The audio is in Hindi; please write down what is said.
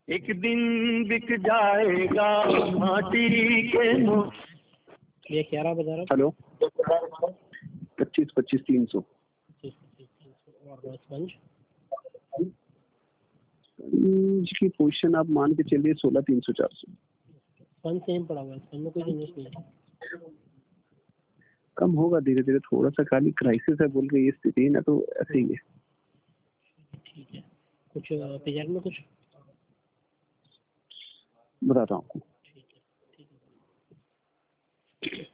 एक दिन बिक जाएगा माटी के ये 11 बजा रहा। हेलो 25 25 300 और स्पंज की पोजीशन आप मान के चलिए 16 300 400। स्पंज सेम पड़ा हुआ है, स्पंज में कोई चेंजेस नहीं है। कम होगा धीरे धीरे, थोड़ा सा खाली क्राइसिस है बोल के ये स्थिति है ना, तो ऐसे ही है। ठीक है, कुछ पेजेंट में कुछ बताता हूँ आपको। ठीक है।